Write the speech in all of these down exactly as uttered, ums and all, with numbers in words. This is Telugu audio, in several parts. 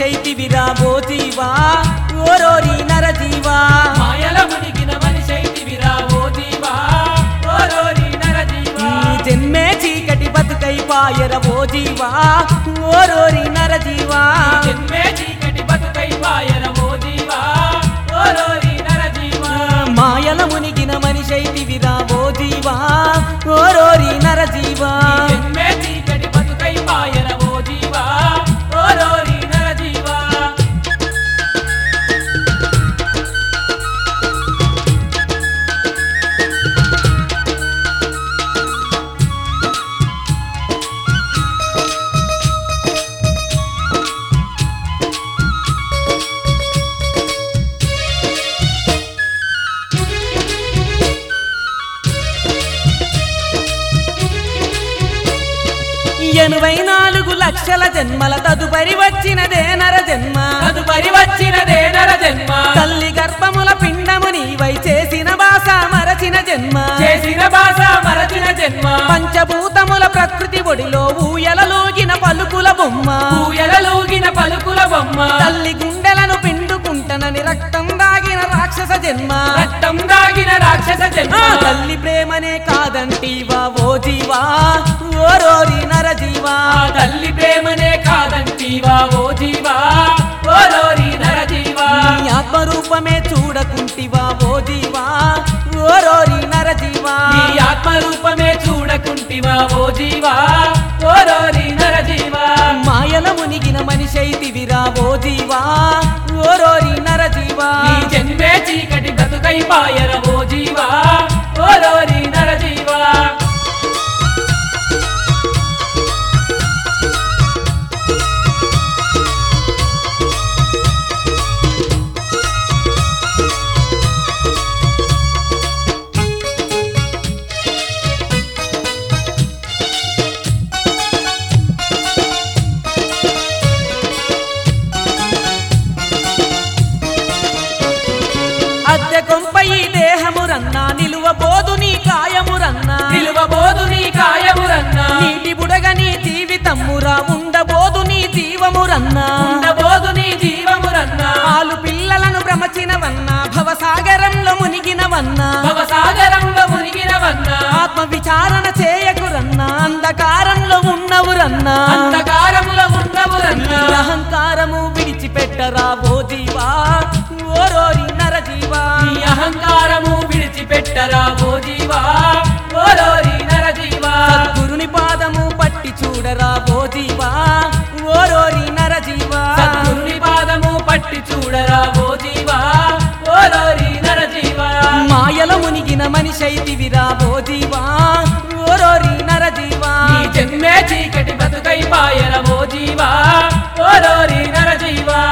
మనిషైతివిరా ఓ జీవా ఓరోరి నరజీవా మాయల మునిగిన మనిషైతివిరా ఓ జీవా ఓరోరి నరజీవా నీ జన్మే చీకటి బతుకై పాయర ఓ జీవా ఓరోరి నరజీవా జన్మే చీకటి బతుకై పాయర ఓ జీవా ఓరోరి నరజీవా మాయల మునిగిన మనిషైతివిరా ఓ జీవా ఓరోరి నరజీవా జన్మే చీకటి బతుకై పాయర ఓ జీవా ఓరోరి నరజీవా ఎనభై నాలుగు లక్షల జన్మల తదుపరి వచ్చినదే నర జన్మ తదుపరి వచ్చినదే నర జన్మ తల్లి గర్భముల పిండము నీవై చేసిన భాష మరచిన జన్మ చేసిన భాష మరచిన జన్మ పంచభూతముల ప్రకృతి ఒడిలో ఊయలలోగిన పలుకుల బొమ్మ ఊయలలోగిన పలుకుల బొమ్మ తల్లి గుండెలను పిండుకుంటనని రక్తం దాగిన రాక్షస జన్మ రక్తం దాగిన రాక్షస జన్మ ఆ తల్లి ప్రేమనే కాదంటీవా ఓ జీవా ఓరోరి నరజీవా ఆ తల్లి ప్రేమనే కాదంటీవా ఓ జీవా ఓరోరి నరజీవా నీ ఆత్మరూపమే చూడకుంటివా ఓ జీవా ఓరోరి నరజీవా నీ ఆత్మరూపమే చూడకుంటివా ఓ జీవా ఓరోరి నరజీవా మాయల మునిగిన మనిషైతివిరా ఓ జీవా ఓరోరి నరజీవా నీ జన్మే చీకటి బతుకై పాయర ఓ జీవా ఓరోరి నరజీవా అద్దె కొంపై దేహమురన్నా నిలువబోదు నీ కాయమురన్నా నిలువబోదు నీ కాయమురన్నా నీటి బుడగ నీ జీవితమురా ఉండబోదు నీ జీవమురన్నా ఉండబోదు నీ జీవమురన్నా ఆలు పిల్లలను భ్రమచినవన్నా భవసాగరంలో మునిగినవన్నా భవసాగరంలో మునిగినవన్నా ఆత్మ విచారణ చేయకురన్నా అంధకారంలో ఉన్నవురన్నా అంధకారములో ఉన్నవురన్నా నీ అహంకారము విడిచిపెట్టరా ఓ జీవా ఓరోరి నరజీవా నీ అహంకారము విడిచిపెట్టరా ఓ జీవా ఓరోరి నరజీవా సద్గురుని పాదము పట్టి చూడరా ఓ జీవా ఓరోరి నరజీవా సద్గురుని పాదము పట్టి చూడరా ఓ జీవా ఓరోరి నరజీవా మాయల మునిగిన మనిషైతివిరా ఓ జీవా ఓరోరి నరజీవా నీ జన్మే చీకటి బతుకై పాయర ఓ జీవా ఓరోరి నరజీవా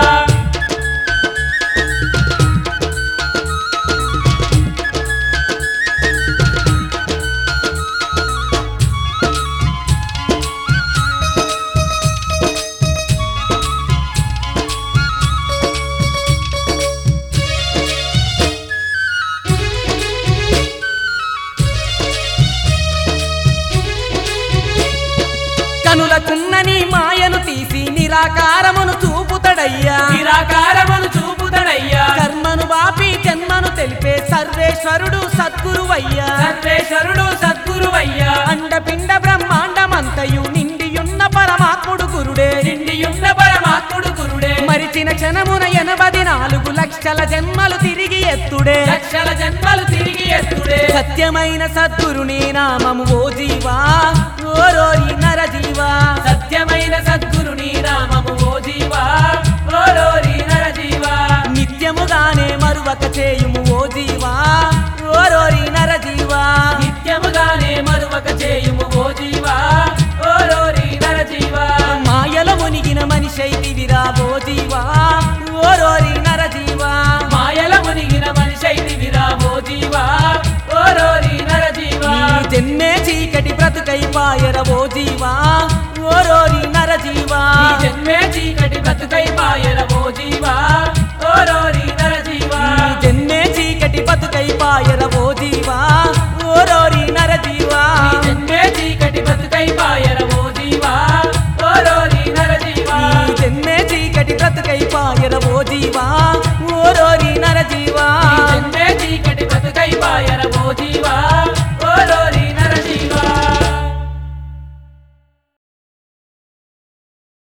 కనులకున్న నీ మాయను తీసి నిరాకారమును చూపుతడయ్యా నిరాకారమును చూపుతడయ్యా కర్మను వాపి జన్మను తెలిపే సర్వేశ్వరుడు సద్గురువయ్యా సర్వేశ్వరుడు సద్గురువయ్యా అండపిండ బ్రహ్మాండమంతయు నిండియున్న పరమాత్ముడు గురుడే నిండియున్న పరమాత్ముడు గురుడే మరిచిన క్షణమున ఎనభై నాలుగు లక్షల జన్మలు తిరిగి ఎత్తుడే లక్షల జన్మలు తిరిగి ఎత్తుడే సత్యమైన సద్గురుని నామము ఓ జీవా ఓరోరి నరజీవా సత్యమైన సద్గురుని నామము ఓ జీవా ఓరోరి నరజీవా నిత్యముగానే మరువక చేయుము ఓ జీవా ఓరోరి నరజీవా నిత్యముగానే మరువక చేయుము ఓ జీవా ఓరోరి నరజీవా మాయల మునిగిన మనిషైతివిరా ఓ జీవా ఓరోరి నరజీవా మాయల మునిగిన మనిషైతివిరా ఓ జీవా ఓరోరి నరజీవా నీ జన్మే చీకటి బ్రతుకై పాయర ఓ జీవా ఓరోరి నరజీవా నీ జన్మే చీకటి బతుకై పాయర